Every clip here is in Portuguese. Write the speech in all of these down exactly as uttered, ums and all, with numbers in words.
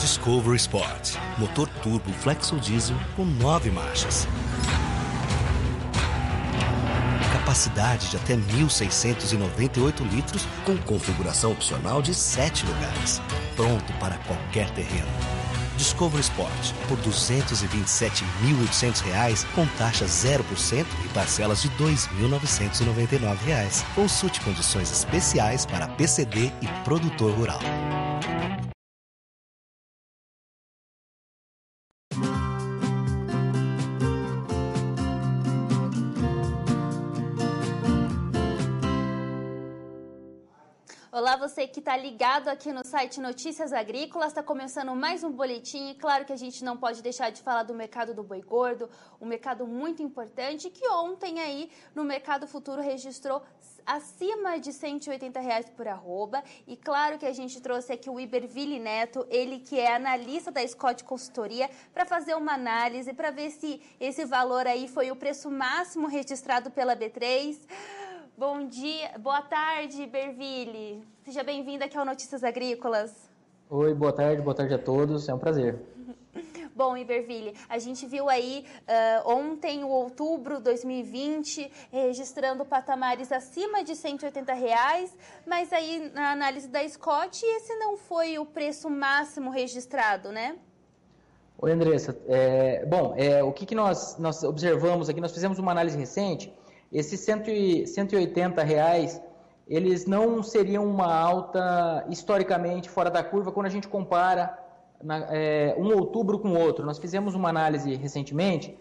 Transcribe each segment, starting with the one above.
Discovery Sport, motor turbo Flexo Diesel com nove marchas. Capacidade de até mil seiscentos e noventa e oito litros com configuração opcional de sete lugares. Pronto para qualquer terreno. Discovery Sport por duzentos e vinte e sete mil e oitocentos reais com taxa zero por cento e parcelas de dois mil novecentos e noventa e nove reais. Consulte condições especiais para P C D e produtor rural. Olá, você que está ligado aqui no site Notícias Agrícolas, está começando mais um boletim e claro que a gente não pode deixar de falar do mercado do boi gordo, um mercado muito importante que ontem aí no Mercado Futuro registrou acima de cento e oitenta reais por arroba e claro que a gente trouxe aqui o Iberville Neto, ele que é analista da Scott Consultoria, para fazer uma análise, para ver se esse valor aí foi o preço máximo registrado pela B três. Bom dia, boa tarde, Iberville. Seja bem-vindo aqui ao Notícias Agrícolas. Oi, boa tarde, boa tarde a todos, é um prazer. Bom, Iberville, a gente viu aí uh, ontem, o outubro de dois mil e vinte, registrando patamares acima de cento e oitenta reais, mas aí na análise da Scott, esse não foi o preço máximo registrado, né? Oi, Andressa. É, bom, é, o que, que nós, nós observamos aqui, nós fizemos uma análise recente. Esses cento e oitenta reais, eles não seriam uma alta historicamente fora da curva quando a gente compara na, é, um outubro com o outro. Nós fizemos uma análise recentemente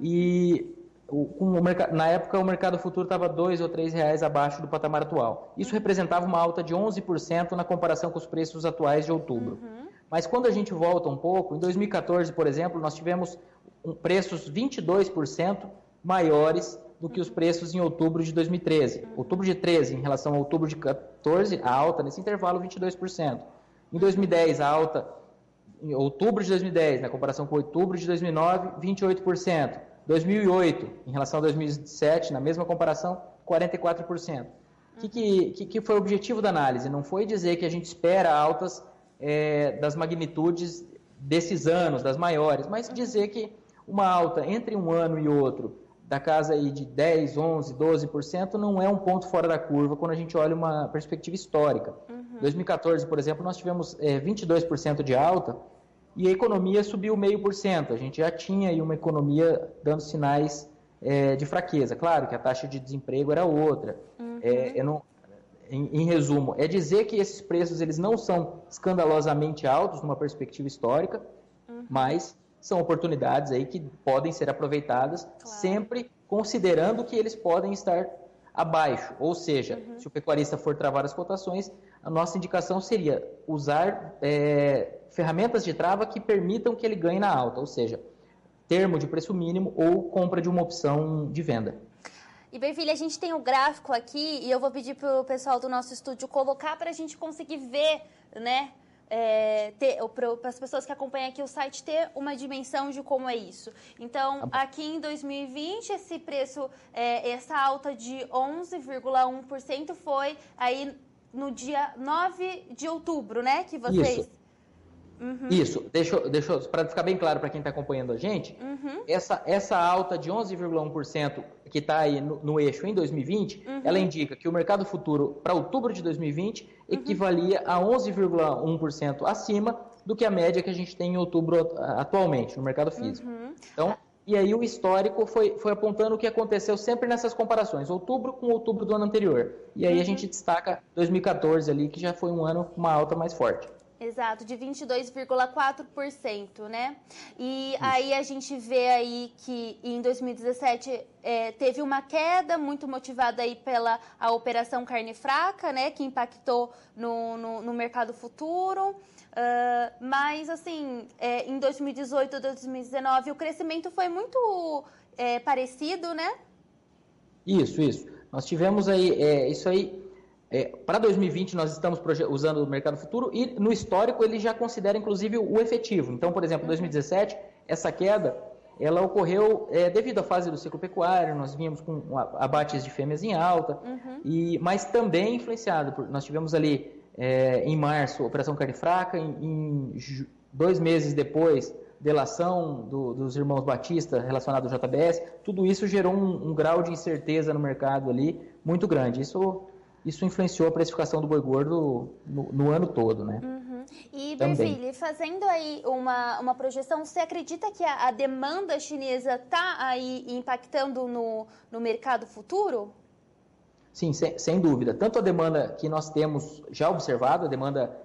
e o, com o mercado, na época o mercado futuro estava dois ou três reais abaixo do patamar atual. Isso representava uma alta de onze por cento na comparação com os preços atuais de outubro. Uhum. Mas quando a gente volta um pouco, em dois mil e quatorze, por exemplo, nós tivemos um, preços vinte e dois por cento maiores do que os preços em outubro de dois mil e treze. Outubro de treze em relação a outubro de quatorze, a alta nesse intervalo vinte e dois por cento. Em dois mil e dez, a alta em outubro de dois mil e dez, na comparação com outubro de dois mil e nove, vinte e oito por cento. dois mil e oito, em relação a dois mil e sete, na mesma comparação, quarenta e quatro por cento. O que, que, que foi o objetivo da análise? Não foi dizer que a gente espera altas é, das magnitudes desses anos, das maiores, mas dizer que uma alta entre um ano e outro da casa aí de dez, onze, doze por cento não é um ponto fora da curva quando a gente olha uma perspectiva histórica. Em uhum. dois mil e quatorze, por exemplo, nós tivemos é, vinte e dois por cento de alta e a economia subiu meio por cento. A gente já tinha aí uma economia dando sinais é, de fraqueza. Claro que a taxa de desemprego era outra. Uhum. É, eu não, em, em resumo, é dizer que esses preços eles não são escandalosamente altos numa perspectiva histórica, uhum. mas são oportunidades aí que podem ser aproveitadas, claro, sempre considerando que eles podem estar abaixo. Ou seja, uhum. se o pecuarista for travar as cotações, a nossa indicação seria usar é, ferramentas de trava que permitam que ele ganhe na alta, ou seja, termo de preço mínimo ou compra de uma opção de venda. Iberville, a gente tem o gráfico aqui e eu vou pedir para o pessoal do nosso estúdio colocar para a gente conseguir ver, né? É, para as pessoas que acompanham aqui o site ter uma dimensão de como é isso. Então, aqui em dois mil e vinte, esse preço, é, essa alta de onze vírgula um por cento foi aí no dia nove de outubro, né? Que vocês... Isso. Uhum. Isso, deixa, deixa, para ficar bem claro para quem está acompanhando a gente, uhum. essa, essa alta de onze vírgula um por cento que está aí no, no eixo em dois mil e vinte, uhum. ela indica que o mercado futuro para outubro de dois mil e vinte equivalia uhum. a onze vírgula um por cento acima do que a média que a gente tem em outubro atualmente no mercado físico. Uhum. Então, e aí o histórico foi, foi apontando o que aconteceu sempre nessas comparações, outubro com outubro do ano anterior. E aí uhum. a gente destaca dois mil e quatorze ali, que já foi um ano com uma alta mais forte. Exato, de vinte e dois vírgula quatro por cento, né? E Isso. aí a gente vê aí que em dois mil e dezessete é, teve uma queda muito motivada aí pela a operação carne fraca, né? Que impactou no, no, no mercado futuro. Uh, mas, assim, é, em dois mil e dezoito, dois mil e dezenove, o crescimento foi muito é, parecido, né? Isso, isso. Nós tivemos aí, é, isso aí... É, para dois mil e vinte, nós estamos usando o mercado futuro e no histórico ele já considera inclusive o efetivo. Então, por exemplo, em dois mil e dezessete, essa queda ela ocorreu é, devido à fase do ciclo pecuário, nós vínhamos com abates de fêmeas em alta, uhum. e, mas também influenciado, por, nós tivemos ali é, em março, Operação Carne Fraca, em, em dois meses depois, delação do, dos irmãos Batista relacionado ao J B S, tudo isso gerou um, um grau de incerteza no mercado ali muito grande. Isso, isso influenciou a precificação do boi gordo no, no ano todo, né? Uhum. E, Também. Berville, fazendo aí uma, uma projeção, você acredita que a, a demanda chinesa está aí impactando no, no mercado futuro? Sim, sem, sem dúvida. Tanto a demanda que nós temos já observado, a demanda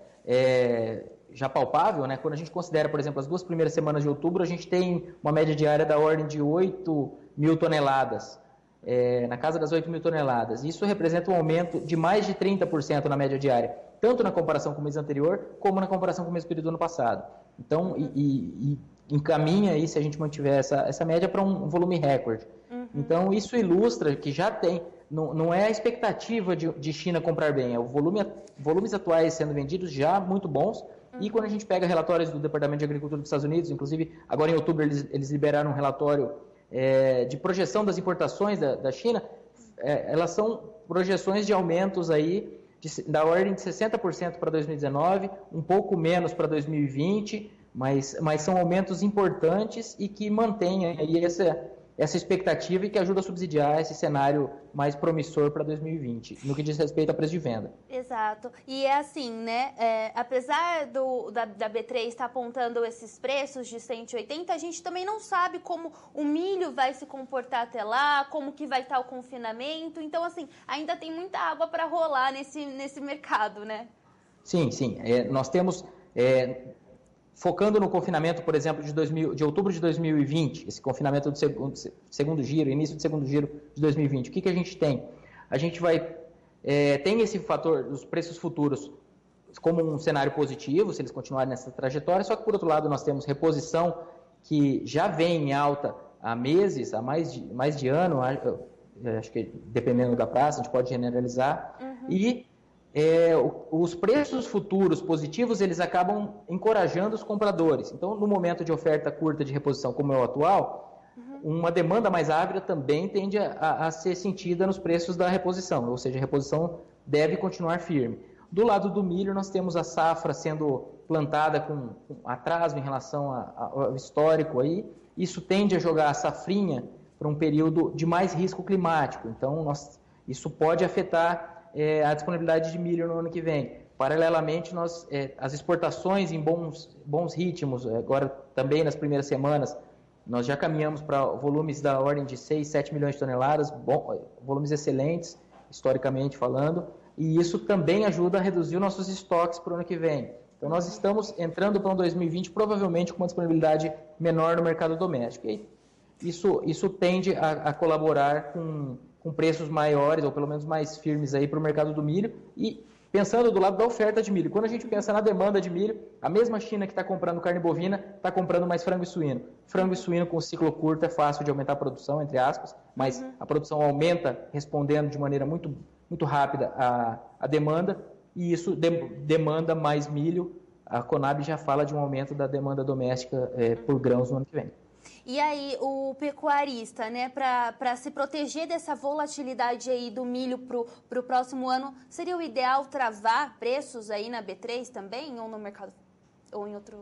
é, já palpável, né? Quando a gente considera, por exemplo, as duas primeiras semanas de outubro, a gente tem uma média diária da ordem de oito mil toneladas, é, na casa das oito mil toneladas. Isso representa um aumento de mais de trinta por cento na média diária, tanto na comparação com o mês anterior, como na comparação com o mesmo período do ano passado. Então, e, e, e encaminha aí, se a gente mantiver essa, essa média, para um volume recorde. Uhum. Então, isso ilustra que já tem... Não, não é a expectativa de, de China comprar bem, é o volume, volumes atuais sendo vendidos já muito bons. Uhum. E quando a gente pega relatórios do Departamento de Agricultura dos Estados Unidos, inclusive agora em outubro eles, eles liberaram um relatório é, de projeção das importações da, da China, é, elas são projeções de aumentos aí de, da ordem de sessenta por cento para dois mil e dezenove, um pouco menos para dois mil e vinte, mas, mas são aumentos importantes e que mantêm aí essa... essa expectativa e que ajuda a subsidiar esse cenário mais promissor para dois mil e vinte, no que diz respeito a preço de venda. Exato. E é assim, né? É, apesar do, da, da B três estar apontando esses preços de cento e oitenta, a gente também não sabe como o milho vai se comportar até lá, como que vai estar o confinamento. Então, assim, ainda tem muita água para rolar nesse, nesse mercado, né? Sim, sim. É, nós temos... É, focando no confinamento, por exemplo, de, dois mil, de outubro de dois mil e vinte, esse confinamento do segundo, segundo giro, início do segundo giro de dois mil e vinte, o que, que a gente tem? A gente vai, é, tem esse fator dos preços futuros como um cenário positivo, se eles continuarem nessa trajetória, só que, por outro lado, nós temos reposição que já vem em alta há meses, há mais de, mais de ano, acho que dependendo da praça, a gente pode generalizar, uhum. e É, os preços futuros positivos, eles acabam encorajando os compradores. Então, no momento de oferta curta de reposição como é o atual, uhum. uma demanda mais ávida também tende a, a ser sentida nos preços da reposição, ou seja, a reposição deve continuar firme. Do lado do milho, nós temos a safra sendo plantada com, com atraso em relação a, a, ao histórico aí. Isso tende a jogar a safrinha para um período de mais risco climático. Então, nós, isso pode afetar É, a disponibilidade de milho no ano que vem. Paralelamente, nós, é, as exportações em bons, bons ritmos, agora também nas primeiras semanas, nós já caminhamos para volumes da ordem de seis, sete milhões de toneladas, bom, volumes excelentes, historicamente falando, e isso também ajuda a reduzir os nossos estoques para o ano que vem. Então, nós estamos entrando para um dois mil e vinte provavelmente com uma disponibilidade menor no mercado doméstico. E isso, isso tende a, a colaborar com... com preços maiores, ou pelo menos mais firmes aí para o mercado do milho, e pensando do lado da oferta de milho. Quando a gente pensa na demanda de milho, a mesma China que está comprando carne bovina está comprando mais frango e suíno. Frango e suíno com ciclo curto é fácil de aumentar a produção, entre aspas, mas uhum. a produção aumenta respondendo de maneira muito, muito rápida a, a demanda, e isso de, demanda mais milho. A Conab já fala de um aumento da demanda doméstica é, por grãos no ano que vem. E aí, o pecuarista, né, para se proteger dessa volatilidade aí do milho para o próximo ano, seria o ideal travar preços aí na B três também, ou no mercado, ou em outro?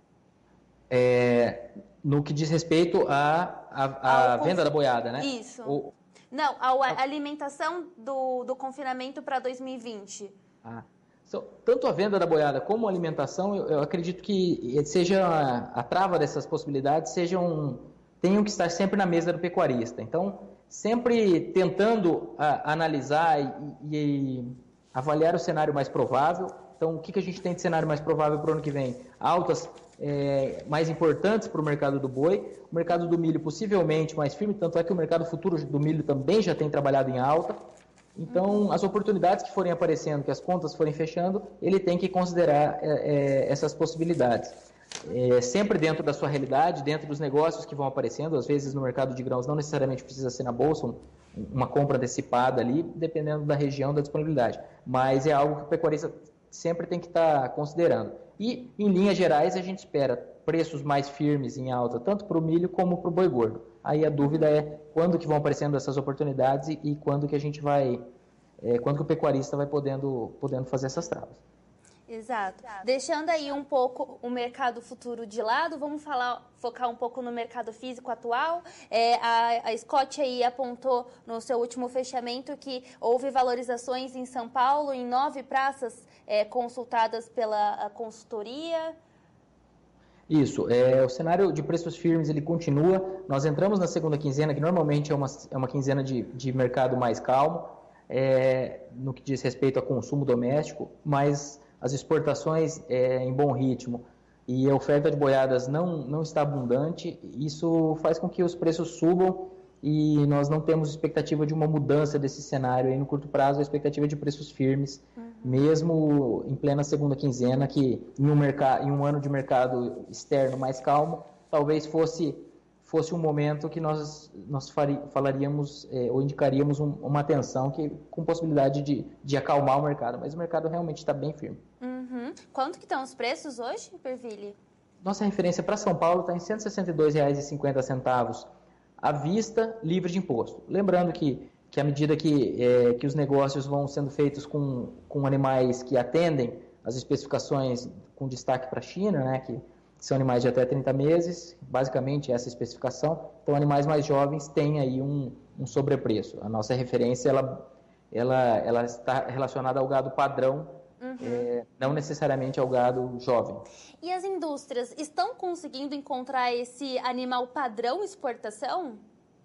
É, no que diz respeito à a, a, a venda da boiada, né? Isso. O... Não, a alimentação do, do confinamento para dois mil e vinte. Ah. Tanto a venda da boiada como a alimentação, eu, eu acredito que seja a, a trava dessas possibilidades sejam, tenham que estar sempre na mesa do pecuarista. Então, sempre tentando a, analisar e, e avaliar o cenário mais provável. Então, o que, que a gente tem de cenário mais provável para o ano que vem? Altas é, mais importantes para o mercado do boi, o mercado do milho possivelmente mais firme, tanto é que o mercado futuro do milho também já tem trabalhado em alta. Então, as oportunidades que forem aparecendo, que as contas forem fechando, ele tem que considerar é, é, essas possibilidades. É, sempre dentro da sua realidade, dentro dos negócios que vão aparecendo, às vezes no mercado de grãos não necessariamente precisa ser na bolsa, um, uma compra antecipada ali, dependendo da região, da disponibilidade. Mas é algo que o pecuarista sempre tem que estar considerando. E, em linhas gerais, a gente espera preços mais firmes em alta, tanto para o milho como para o boi gordo. Aí a dúvida é quando que vão aparecendo essas oportunidades e, e quando que a gente vai, é, quando que o pecuarista vai podendo, podendo fazer essas travas. Exato. Deixando aí um pouco o mercado futuro de lado, vamos falar, focar um pouco no mercado físico atual. É, a, a Scott aí apontou no seu último fechamento que houve valorizações em São Paulo, em nove praças é, consultadas pela consultoria. Isso, é, o cenário de preços firmes ele continua. Nós entramos na segunda quinzena, que normalmente é uma, é uma quinzena de, de mercado mais calmo, é, no que diz respeito a consumo doméstico, mas as exportações é, em bom ritmo e a oferta de boiadas não, não está abundante, isso faz com que os preços subam e nós não temos expectativa de uma mudança desse cenário aí no curto prazo, a expectativa de preços firmes, uhum. mesmo em plena segunda quinzena, que em um, mercado, em um ano de mercado externo mais calmo, talvez fosse, fosse um momento que nós, nós fari, falaríamos é, ou indicaríamos um, uma atenção que, com possibilidade de, de acalmar o mercado, mas o mercado realmente está bem firme. Uhum. Quanto que estão os preços hoje, Pervilli? Nossa referência para São Paulo está em cento e sessenta e dois reais e cinquenta centavos à vista, livre de imposto. Lembrando que, que à medida que, é, que os negócios vão sendo feitos com, com animais que atendem as especificações com destaque para a China, né, que são animais de até trinta meses, basicamente essa especificação, então animais mais jovens têm aí um, um sobrepreço. A nossa referência ela, ela, ela está relacionada ao gado padrão, uhum. é, não necessariamente ao gado jovem. E as indústrias estão conseguindo encontrar esse animal padrão exportação?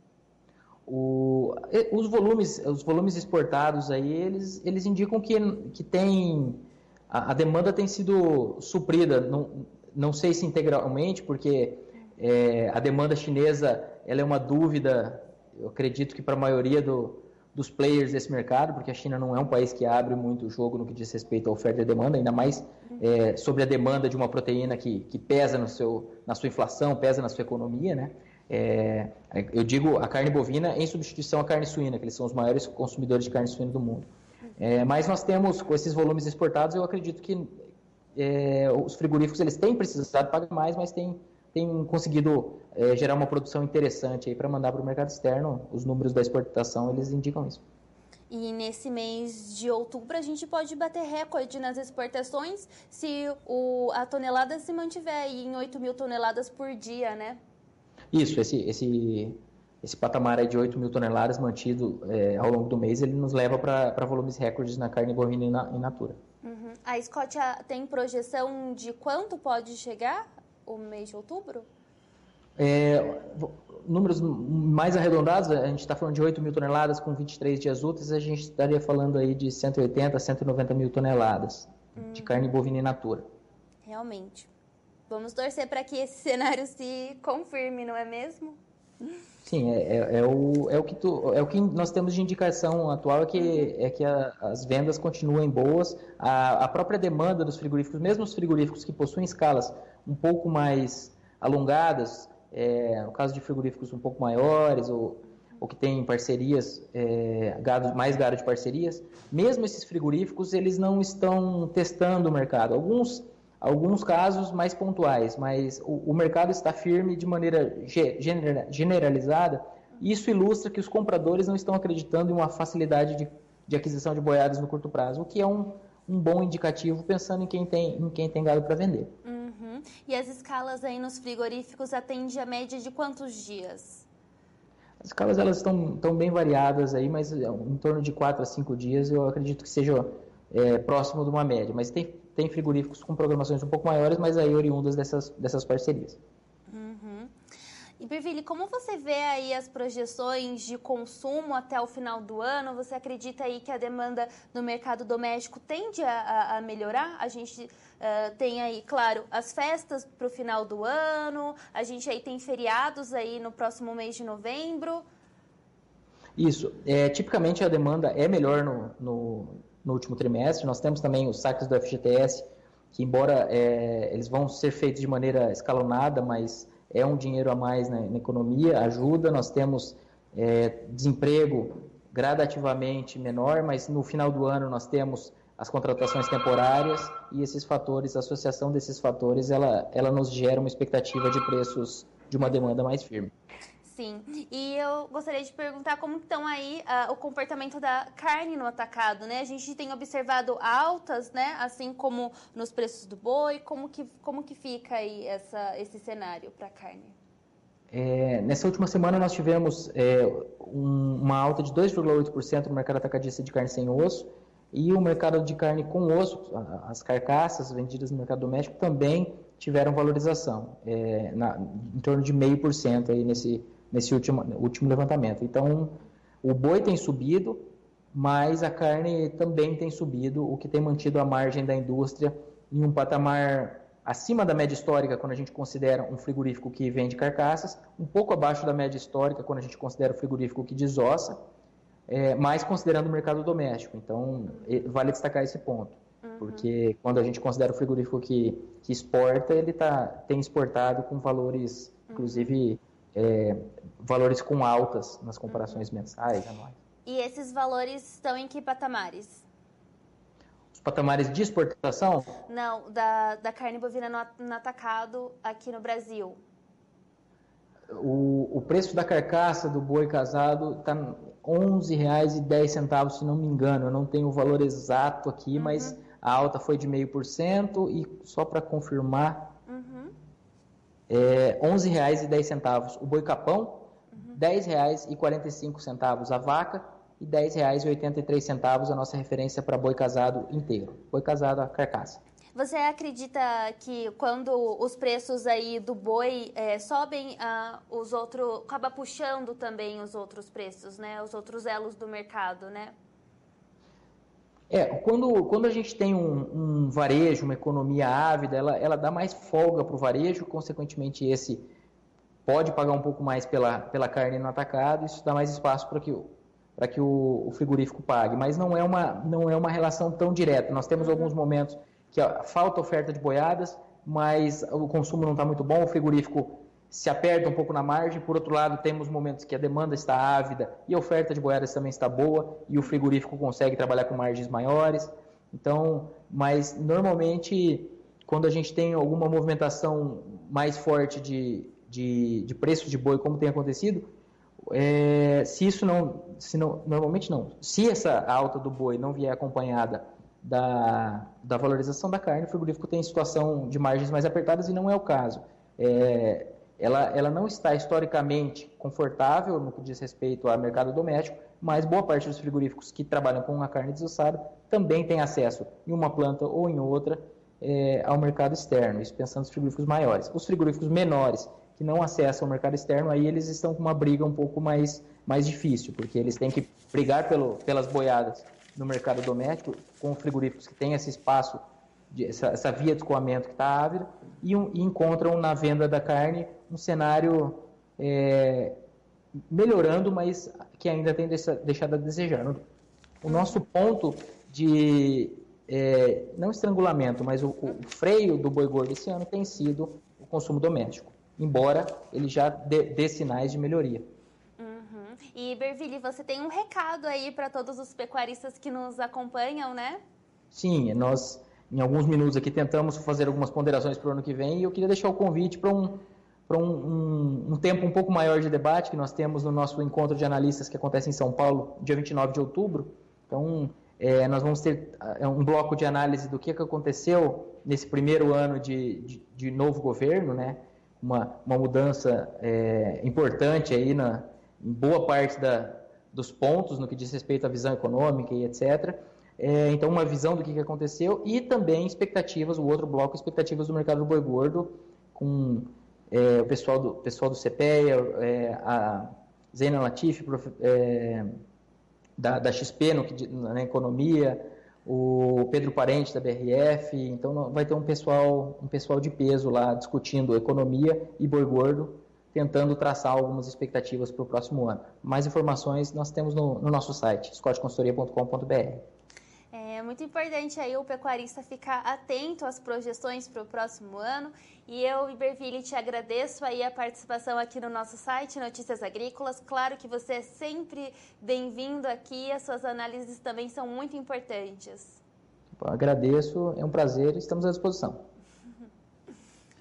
O, os, volumes, os volumes exportados aí, eles, eles indicam que, que tem, a, a demanda tem sido suprida, não, não sei se integralmente, porque é, a demanda chinesa ela é uma dúvida, eu acredito que para a maioria do, dos players desse mercado, porque a China não é um país que abre muito o jogo no que diz respeito à oferta e demanda, ainda mais é, sobre a demanda de uma proteína que, que pesa no seu, na sua inflação, pesa na sua economia, né? É, eu digo a carne bovina em substituição à carne suína, que eles são os maiores consumidores de carne suína do mundo. É, mas nós temos, com esses volumes exportados, eu acredito que é, os frigoríficos eles têm precisado pagar mais, mas têm, têm conseguido é, gerar uma produção interessante para mandar para o mercado externo. Os números da exportação eles indicam isso. E nesse mês de outubro a gente pode bater recorde nas exportações se o, a tonelada se mantiver aí em oito mil toneladas por dia, né? Isso, esse, esse, esse patamar aí de oito mil toneladas mantido é, ao longo do mês, ele nos leva para volumes recordes na carne bovina e na, in natura. Uhum. A Scott tem projeção de quanto pode chegar o mês de outubro? É, números mais arredondados, a gente está falando de oito mil toneladas com vinte e três dias úteis, a gente estaria falando aí de cento e oitenta, cento e noventa mil toneladas hum. de carne bovina in natura. Realmente. Vamos torcer para que esse cenário se confirme, não é mesmo? Sim, é, é, é, o, é, o que tu, é o que nós temos de indicação atual, é que, uhum. é que a, as vendas continuem boas, a, a própria demanda dos frigoríficos, mesmo os frigoríficos que possuem escalas um pouco mais alongadas, é, no caso de frigoríficos um pouco maiores, ou, ou que têm parcerias, é, gado, mais gado de parcerias, mesmo esses frigoríficos, eles não estão testando o mercado. Alguns... Alguns casos mais pontuais, mas o, o mercado está firme de maneira genera, generalizada. Isso ilustra que os compradores não estão acreditando em uma facilidade de, de aquisição de boiadas no curto prazo, o que é um, um bom indicativo pensando em quem tem, em quem tem gado para vender. Uhum. E as escalas aí nos frigoríficos atendem a média de quantos dias? As escalas elas estão, estão bem variadas aí, mas em torno de quatro a cinco dias eu acredito que seja é, próximo de uma média, mas tem Tem frigoríficos com programações um pouco maiores, mas aí oriundas dessas, dessas parcerias. Uhum. E, Pervilli, como você vê aí as projeções de consumo até o final do ano? Você acredita aí que a demanda no mercado doméstico tende a, a melhorar? A gente uh, tem aí, claro, as festas para o final do ano, a gente aí tem feriados aí no próximo mês de novembro. Isso. É, tipicamente a demanda é melhor no... no... no último trimestre. Nós temos também os saques do F G T S, que embora é, eles vão ser feitos de maneira escalonada, mas é um dinheiro a mais na, na economia, ajuda. Nós temos é, desemprego gradativamente menor, mas no final do ano nós temos as contratações temporárias e esses fatores, a associação desses fatores, ela, ela nos gera uma expectativa de preços de uma demanda mais firme. Sim, e eu gostaria de perguntar como estão aí uh, o comportamento da carne no atacado, né? A gente tem observado altas, né? Assim como nos preços do boi, como que, como que fica aí essa, esse cenário para a carne? É, nessa última semana nós tivemos é, um, uma alta de dois vírgula oito por cento no mercado atacadista de carne sem osso, e o mercado de carne com osso, as carcaças vendidas no mercado doméstico também tiveram valorização, é, na, em torno de zero vírgula cinco por cento aí nesse, nesse último, último levantamento. Então, o boi tem subido, mas a carne também tem subido, o que tem mantido a margem da indústria em um patamar acima da média histórica quando a gente considera um frigorífico que vende carcaças, um pouco abaixo da média histórica quando a gente considera o frigorífico que desossa, é, mas considerando o mercado doméstico. Então, vale destacar esse ponto. Uhum. Porque quando a gente considera o frigorífico que, que exporta, ele tá, tem exportado com valores, uhum. inclusive, é, valores com altas nas comparações uhum. mensais, anuais. E esses valores estão em que patamares? Os patamares de exportação? Não, da, da carne bovina no, no atacado aqui no Brasil. O, o preço da carcaça do boi casado está onze reais e dez centavos, se não me engano. Eu não tenho o valor exato aqui, uhum. mas a alta foi de zero vírgula cinco por cento e, só para confirmar, uhum. é onze reais e dez centavos o boi capão, uhum. dez reais e quarenta e cinco centavos a vaca e dez reais e oitenta e três centavos a nossa referência para boi casado inteiro. Boi casado, a carcaça. Você acredita que quando os preços aí do boi é, sobem, ah, os outros acaba puxando também os outros preços, né? Os outros elos do mercado, né? É, quando, quando a gente tem um, um varejo, uma economia ávida, ela, ela dá mais folga para o varejo, consequentemente esse pode pagar um pouco mais pela, pela carne no atacado, isso dá mais espaço para que, para que o, o frigorífico pague, mas não é, uma, não é uma relação tão direta. Nós temos alguns momentos que ó, falta oferta de boiadas, mas o consumo não está muito bom, o frigorífico se aperta um pouco na margem. Por outro lado, temos momentos que a demanda está ávida e a oferta de boiadas também está boa e o frigorífico consegue trabalhar com margens maiores. Então, mas normalmente, quando a gente tem alguma movimentação mais forte de, de, de preço de boi, como tem acontecido, é, se isso não, se não, normalmente não, se essa alta do boi não vier acompanhada Da, da valorização da carne, o frigorífico tem situação de margens mais apertadas e não é o caso. É, ela, ela não está historicamente confortável no que diz respeito ao mercado doméstico, mas boa parte dos frigoríficos que trabalham com a carne desossada também tem acesso em uma planta ou em outra é, ao mercado externo, isso pensando nos frigoríficos maiores. Os frigoríficos menores que não acessam o mercado externo, aí eles estão com uma briga um pouco mais, mais difícil, porque eles têm que brigar pelo, pelas boiadas no mercado doméstico, com frigoríficos que têm esse espaço, de, essa, essa via de escoamento que está ávida, e, um, e encontram na venda da carne um cenário é, melhorando, mas que ainda tem deixado a desejar. O nosso ponto de, é, não estrangulamento, mas o, o freio do boi gordo esse ano tem sido o consumo doméstico, embora ele já dê, dê sinais de melhoria. E, Berville, você tem um recado aí para todos os pecuaristas que nos acompanham, né? Sim, nós, em alguns minutos aqui, tentamos fazer algumas ponderações para o ano que vem e eu queria deixar o convite para um, para um, um, um tempo um pouco maior de debate que nós temos no nosso encontro de analistas que acontece em São Paulo, dia vinte e nove de outubro. Então, é, nós vamos ter um bloco de análise do que, que aconteceu nesse primeiro ano de, de, de novo governo, né? Uma, uma mudança é, importante aí na... em boa parte da, dos pontos no que diz respeito à visão econômica e etcétera. É, então, uma visão do que, que aconteceu e também expectativas, o outro bloco, expectativas do mercado do boi gordo, com é, o pessoal do, pessoal do CEPEA, é, a Zeina Latifi, prof, é, da, da X P no, na economia, o Pedro Parente da B R F. Então, vai ter um pessoal, um pessoal de peso lá discutindo economia e boi gordo, tentando traçar algumas expectativas para o próximo ano. Mais informações nós temos no, no nosso site, scott consultoria ponto com ponto b r. É muito importante aí o pecuarista ficar atento às projeções para o próximo ano. E eu, Berville, te agradeço aí a participação aqui no nosso site, Notícias Agrícolas. Claro que você é sempre bem-vindo aqui, as suas análises também são muito importantes. Bom, agradeço, é um prazer, estamos à disposição.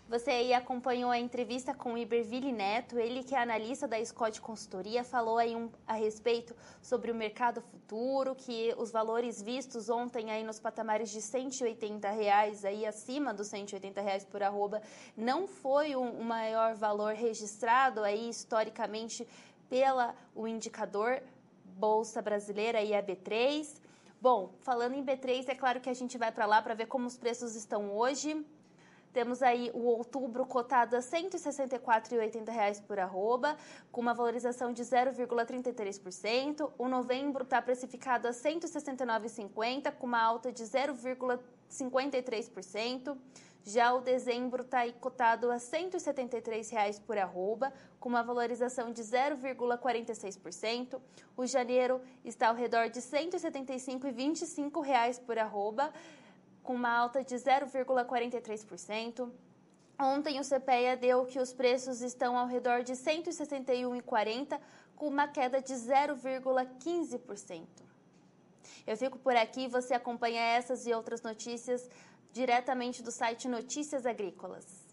Você aí acompanhou a entrevista com o Iberville Neto, ele que é analista da Scott Consultoria, falou aí um, a respeito sobre o mercado futuro, que os valores vistos ontem aí nos patamares de cento e oitenta reais, aí acima dos cento e oitenta reais por arroba, não foi um, um maior valor registrado aí historicamente pela o indicador Bolsa Brasileira e a B três. Bom, falando em B três, é claro que a gente vai para lá para ver como os preços estão hoje. Temos aí o outubro cotado a cento e sessenta e quatro reais e oitenta centavos por arroba, com uma valorização de zero vírgula trinta e três por cento. O novembro está precificado a cento e sessenta e nove reais e cinquenta centavos, com uma alta de zero vírgula cinquenta e três por cento. Já o dezembro está aí cotado a cento e setenta e três reais por arroba, com uma valorização de zero vírgula quarenta e seis por cento. O janeiro está ao redor de cento e setenta e cinco reais e vinte e cinco centavos por arroba, com uma alta de zero vírgula quarenta e três por cento. Ontem o CPEA deu que os preços estão ao redor de cento e sessenta e um reais e quarenta centavos, com uma queda de zero vírgula quinze por cento. Eu fico por aqui, você acompanha essas e outras notícias diretamente do site Notícias Agrícolas.